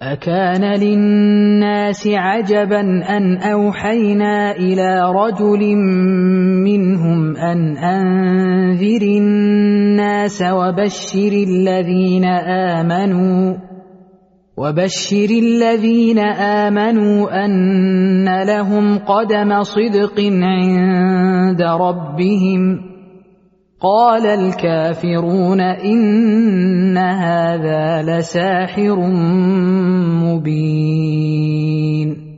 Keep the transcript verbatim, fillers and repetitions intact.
أكان للناس عجبا أن أوحينا إلى رجل منهم أن أنذر الناس وبشر الذين آمنوا وبشر الذين آمنوا أن لهم قدم صدق عند ربهم. قال الكافرون إن هذا لساحر مبين.